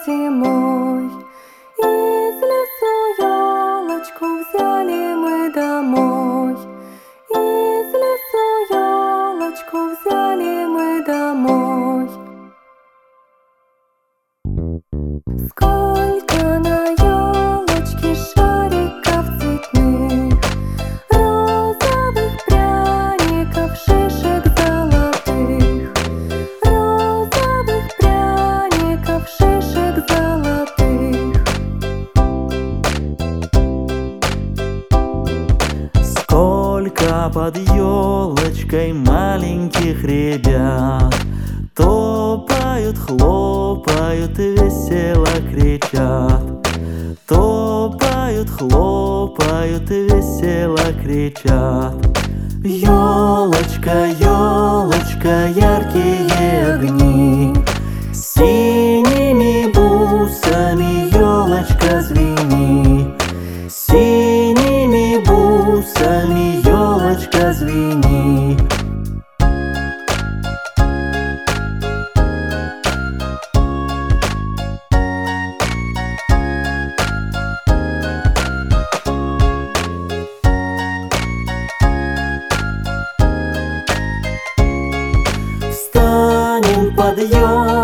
зимой. Из лесу елочку взяли мы домой. Из лесу елочку взяли мы домой. Сколько на елочке шариков цветных, розовых пряников, шишек золотых, розовых пряников, шишек золотых. Сколько под елочкой маленьких ребят топают, хлопают и весело кричат. Топают, хлопают и весело кричат. Елочка, елочка, яркие огни, синими бусами елочка звени. Синими бусами елочка звени. Встанем под елочкой